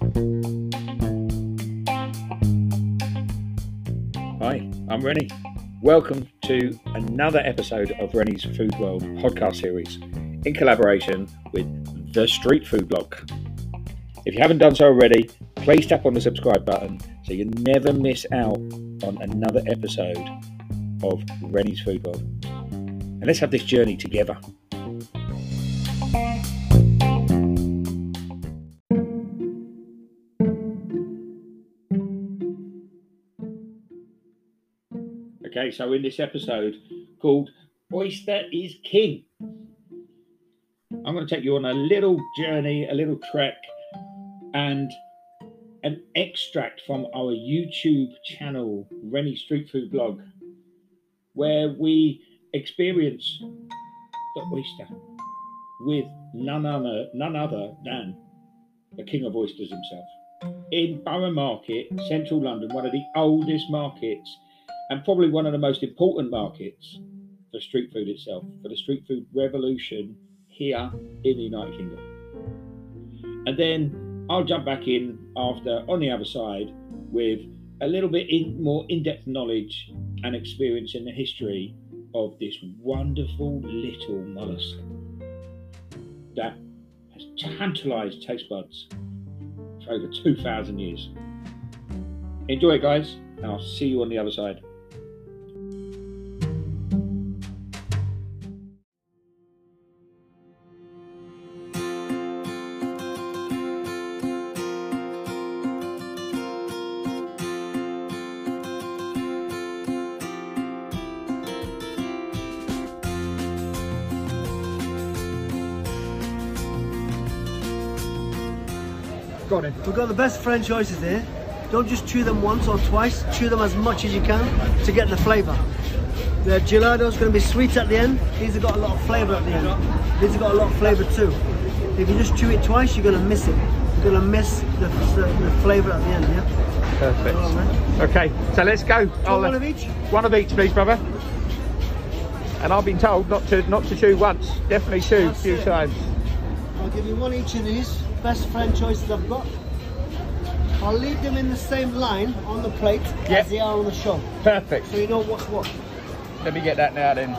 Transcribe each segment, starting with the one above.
Hi, I'm Rennie. Welcome to another episode of Rennie's Food World podcast series in collaboration with the Street Food Blog. If you haven't done so already, please tap on the subscribe button so you never miss out on another episode of Rennie's Food World. And let's have this journey together. Okay, so in this episode called Oyster is King, I'm going to take you on a little journey, a little trek, and an extract from our YouTube channel, Rennie Street Food Blog, where we experience the oyster with none other than the King of Oysters himself. In Borough Market, central London, one of the oldest markets and probably one of the most important markets for street food itself, for the street food revolution here in the United Kingdom. And then I'll jump back in after, on the other side, with a little bit more in-depth knowledge and experience in the history of this wonderful little mollusk that has tantalised taste buds for over 2,000 years. Enjoy it, guys, and I'll see you on the other side. We've got the best French oysters here. Don't just chew them once or twice, chew them as much as you can to get the flavour. The gelato's going to be sweet at the end. These have got a lot of flavour at the end. These have got a lot of flavour too. If you just chew it twice, you're going to miss it. You're going to miss the flavour at the end, yeah? Perfect. Right. Okay, so let's go. One of each? One of each, please, brother. And I've been told not to chew once. Definitely chew a few times. I'll give you one each of these. Best French oysters I've got. I'll leave them in the same line on the plate as they are on the show. Perfect. So you know what's what. Let me get that now then.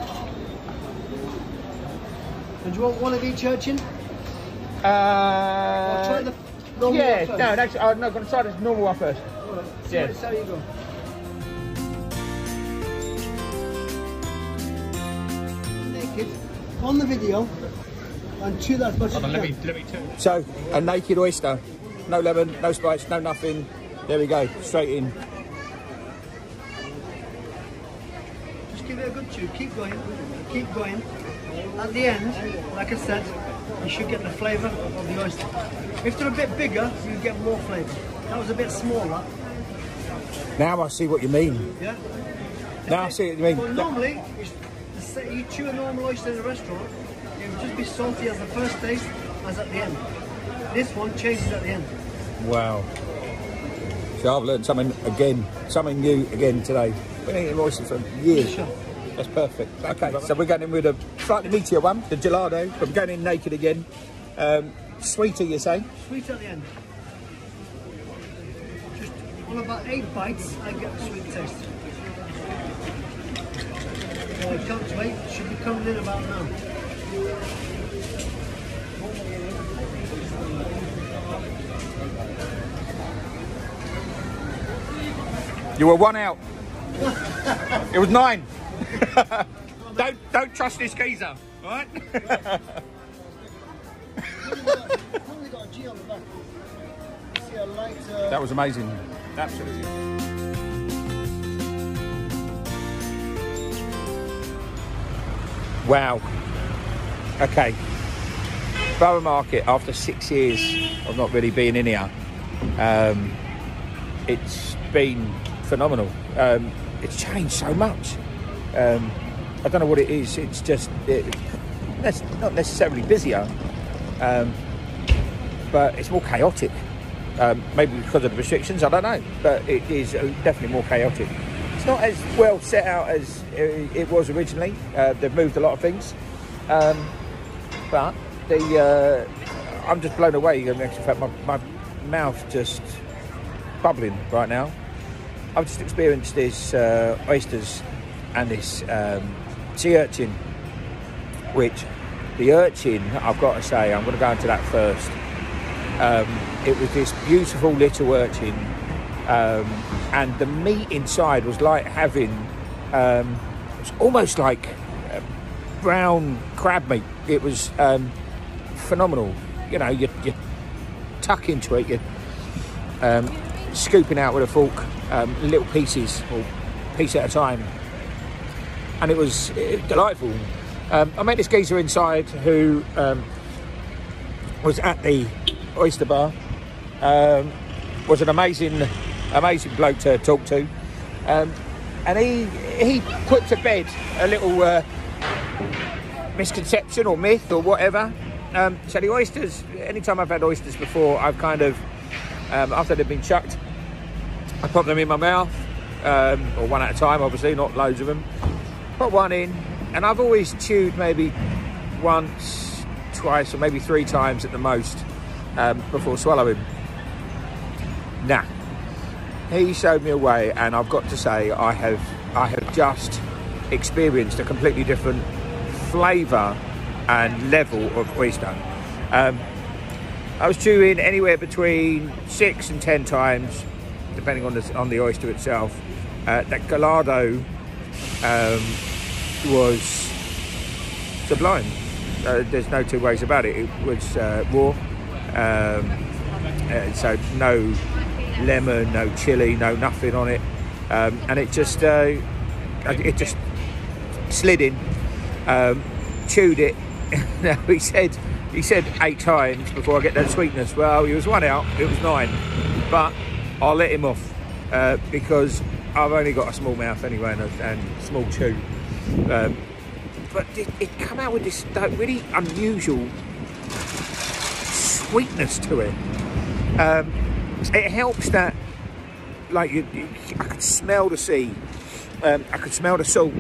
And do you want one of each, urchin? I'll try the normal one first. No, actually, I'm not going to try the normal one first. Right. Yes. How you go. Naked on the video. And chew that as much as you can. Let me too. So, a naked oyster. No lemon, no spice, no nothing. There we go, straight in. Just give it a good chew. Keep going. Keep going. At the end, like I said, you should get the flavour of the oyster. If they're a bit bigger, you get more flavour. That was a bit smaller. Now I see what you mean. Yeah? Now I see what you mean. Well, normally, you chew a normal oyster in a restaurant, it would just be salty as the first taste as at the end. This one changes at the end. Wow. So I've learned something new again today. Been eating oysters for years. Sure. That's perfect. Okay, so we're going in with a slightly meatier one, the gelato, but we're going in naked again. Sweeter, you say? Sweet at the end. Just on about 8 bites, I get the sweet taste. Count to 8, should be coming in about now. You were 1 out. It was 9. Don't trust this geezer, all right? That was amazing. Absolutely. Wow. Okay. Borough Market, after 6 years of not really being in here, it's been phenomenal. It's changed so much. I don't know what it is. It's just it's not necessarily busier, but it's more chaotic. Maybe because of the restrictions, I don't know, but it is definitely more chaotic. It's not as well set out as it was originally. They've moved a lot of things, but I'm just blown away. In actual fact, mouth just bubbling right now. I've just experienced this oysters and this sea urchin, which the urchin, I've got to say, I'm going to go into that first. It was this beautiful little urchin, and the meat inside was like having, it's almost like brown crab meat. It was phenomenal. You know, you tuck into it, you're scooping out with a fork, little pieces, or piece at a time, and it was delightful. I met this geezer inside who was at the oyster bar. Was an amazing bloke to talk to, and he put to bed a little misconception or myth or whatever. So the oysters, anytime I've had oysters before, I've kind of, after they've been chucked, I pop them in my mouth, or one at a time, obviously, not loads of them. Put one in, and I've always chewed maybe once, twice, or maybe 3 times at the most before swallowing. Nah, he showed me a way, and I've got to say, I have just experienced a completely different flavour and level of oyster. I was chewing anywhere between 6 and 10 times, depending on the oyster itself. That Gallardo was sublime. There's no two ways about it. It was raw, so no lemon, no chili, no nothing on it, and it just slid in. Chewed it. Now he said 8 times before I get that sweetness. Well, he was 1 out. It was 9, but I'll let him off because I've only got a small mouth anyway and small chew. But it come out with this really unusual sweetness to it. It helps that, like, I could smell the sea, I could smell the salt,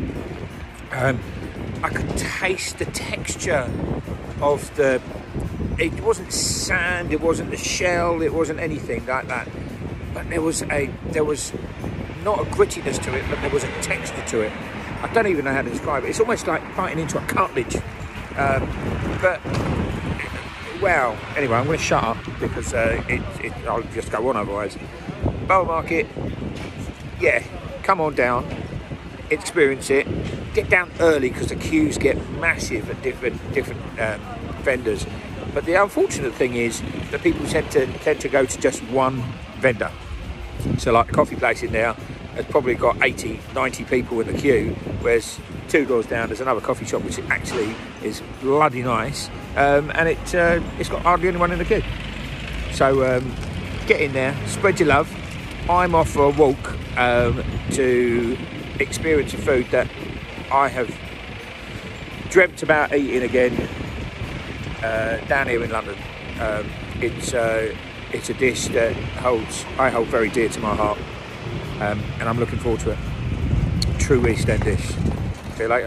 I could taste the texture of it wasn't sand, it wasn't the shell, it wasn't anything like that, but there was not a grittiness to it, but there was a texture to it. I don't even know how to describe it. It's almost like biting into a cartilage. But well, anyway, I'm going to shut up because I'll just go on otherwise. Borough Market, yeah, come on down, experience it. Get down early because the queues get massive at different vendors. But the unfortunate thing is that people tend to go to just one vendor. So like the coffee place in there has probably got 80, 90 people in the queue, whereas 2 doors down there's another coffee shop which actually is bloody nice, and it's got hardly anyone in the queue. So get in there, spread your love. I'm off for a walk to experience a food that I have dreamt about eating again down here in London. It's a dish that I hold very dear to my heart, and I'm looking forward to it. True East End dish. See you later.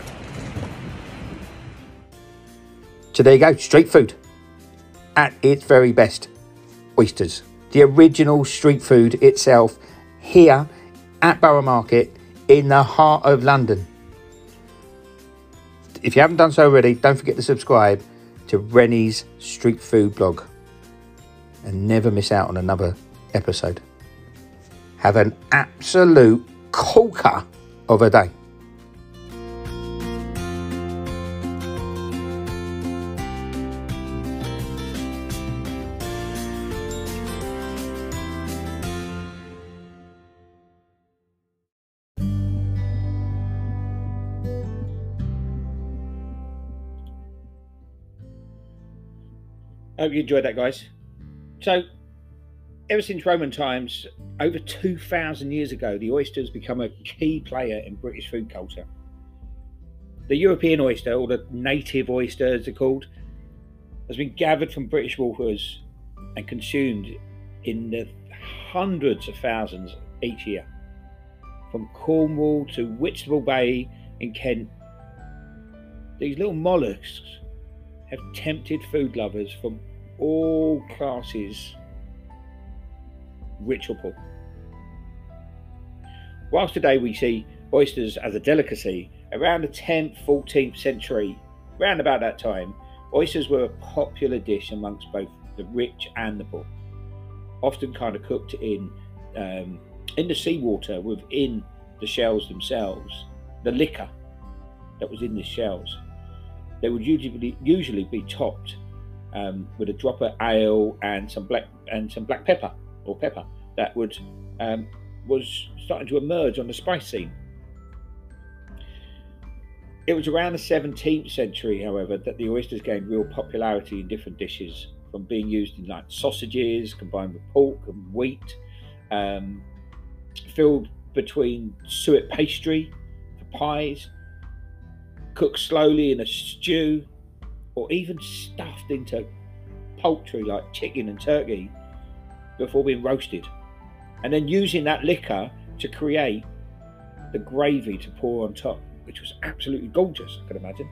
So there you go, street food at its very best. Oysters, the original street food itself, here at Borough Market in the heart of London. If you haven't done so already, don't forget to subscribe to Rennie's Street Food blog and never miss out on another episode. Have an absolute corker of a day. I hope you enjoyed that, guys. So, ever since Roman times, over 2,000 years ago, the oyster has become a key player in British food culture. The European oyster, or the native oyster as they're called, has been gathered from British waters and consumed in the hundreds of thousands each year. From Cornwall to Whitstable Bay in Kent, these little mollusks have tempted food lovers from all classes rich or poor. Whilst today we see oysters as a delicacy, around the 10th, 14th century, around about that time, oysters were a popular dish amongst both the rich and the poor. Often kind of cooked in the seawater within the shells themselves, the liquor that was in the shells. They would usually be topped with a drop of ale and some black pepper or pepper that was starting to emerge on the spice scene. It was around the 17th century, however, that the oysters gained real popularity in different dishes, from being used in like sausages combined with pork and wheat, filled between suet pastry for pies, cooked slowly in a stew, or even stuffed into poultry like chicken and turkey before being roasted, and then using that liquor to create the gravy to pour on top, which was absolutely gorgeous, I can imagine.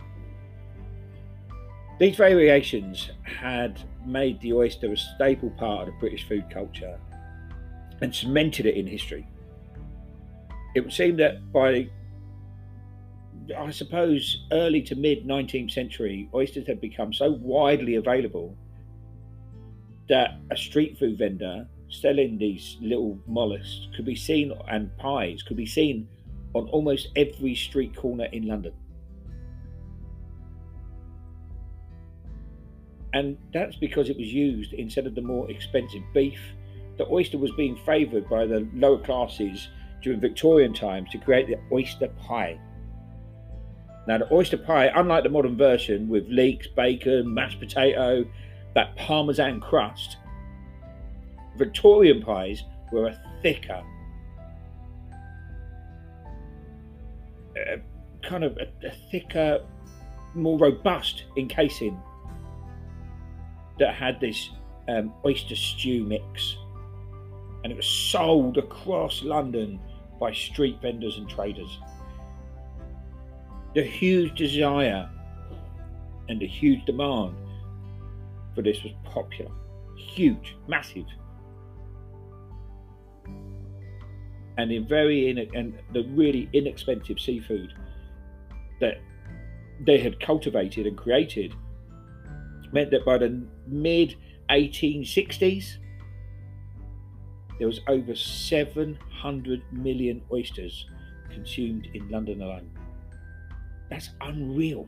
These variations had made the oyster a staple part of the British food culture and cemented it in history. It would seem that by, I suppose, early to mid 19th century, oysters had become so widely available that a street food vendor selling these little mollusks could be seen, and pies could be seen on almost every street corner in London. And that's because it was used instead of the more expensive beef. The oyster was being favoured by the lower classes during Victorian times to create the oyster pie. Now, the oyster pie, unlike the modern version with leeks, bacon, mashed potato, that parmesan crust, Victorian pies were a thicker, more robust encasing that had this oyster stew mix, and it was sold across London by street vendors and traders. The huge desire and the huge demand for this was popular, huge, massive, and the really inexpensive seafood that they had cultivated and created meant that by the mid 1860s there was over 700 million oysters consumed in London alone. That's unreal.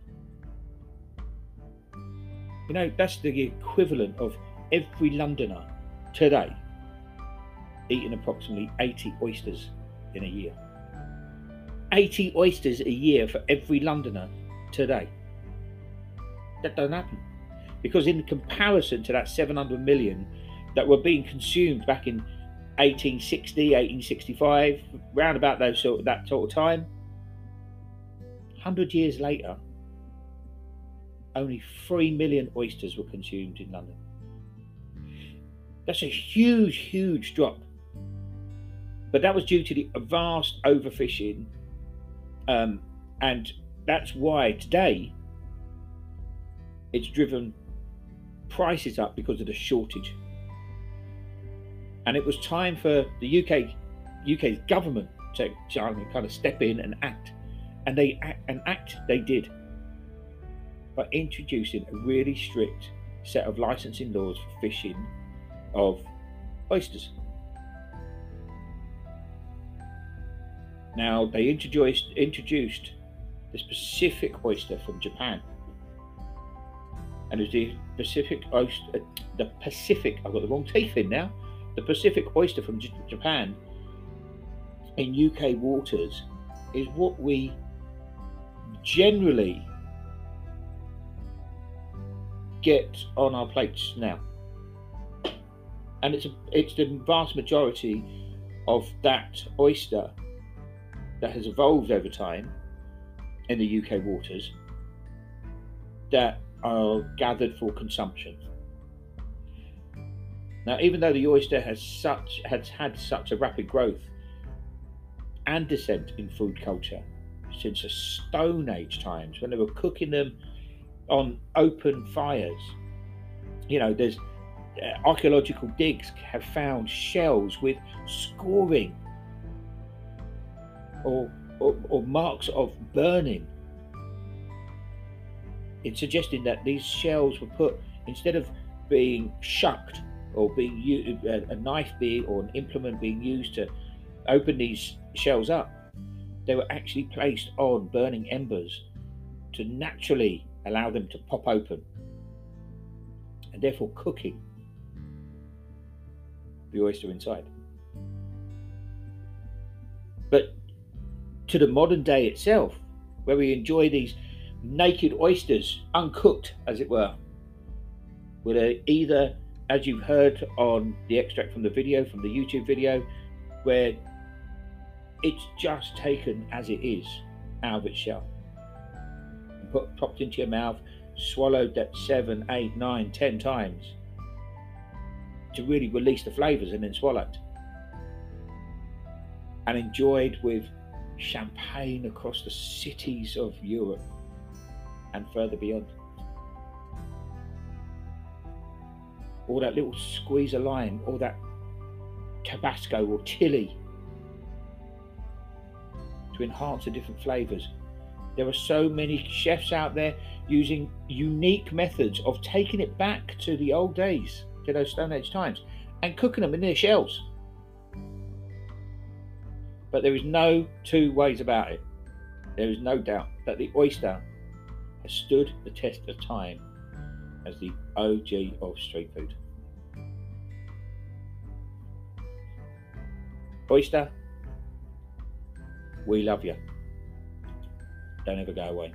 You know, that's the equivalent of every Londoner today eating approximately 80 oysters in a year. 80 oysters a year for every Londoner today. That doesn't happen. Because in comparison to that 700 million that were being consumed back in 1860, 1865, round about that sort of time, 100 years later, only 3 million oysters were consumed in London. That's a huge, huge drop. But that was due to the vast overfishing, and that's why today it's driven prices up because of the shortage. And it was time for the UK's government to kind of step in and act. And they did by introducing a really strict set of licensing laws for fishing of oysters. Now, they introduced this Pacific oyster from Japan, and it was the Pacific oyster. I've got the wrong teeth in now. The Pacific oyster from Japan in UK waters is what we generally get on our plates now, and it's the vast majority of that oyster that has evolved over time in the UK waters that are gathered for consumption. Now, even though the oyster has had such a rapid growth and descent in food culture since the Stone Age times, when they were cooking them on open fires, you know, there's archaeological digs have found shells with scoring or marks of burning. It's suggesting that these shells were put, instead of being shucked or being used, a knife being or an implement being used to open these shells up, they were actually placed on burning embers to naturally allow them to pop open, and therefore cooking the oyster inside. But to the modern day itself, where we enjoy these naked oysters, uncooked as it were, where either, as you've heard on the extract from the video, from the YouTube video, where it's just taken as it is out of its shell and popped into your mouth, swallowed that 7, 8, 9, 10 times to really release the flavors, and then swallowed and enjoyed with champagne across the cities of Europe and further beyond. Or that little squeeze of lime, or that Tabasco or chili to enhance the different flavors. There are so many chefs out there using unique methods of taking it back to the old days, to those Stone Age times, and cooking them in their shells. But there is no two ways about it. There is no doubt that the oyster has stood the test of time as the OG of street food. Oyster, we love you. Don't ever go away.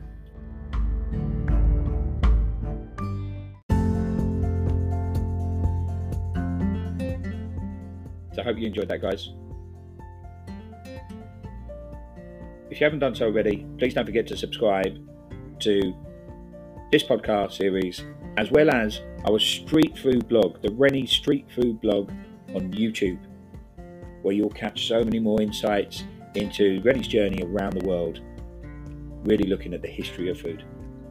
So I hope you enjoyed that, guys. If you haven't done so already, please don't forget to subscribe to this podcast series, as well as our street food blog, the Rennie Street Food blog on YouTube, where you'll catch so many more insights into Rennie's journey around the world, really looking at the history of food.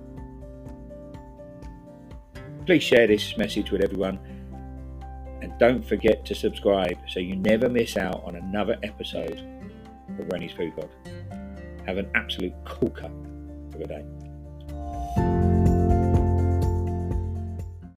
Please share this message with everyone, and don't forget to subscribe so you never miss out on another episode of Rennie's Food Blog. Have an absolute corker of a day.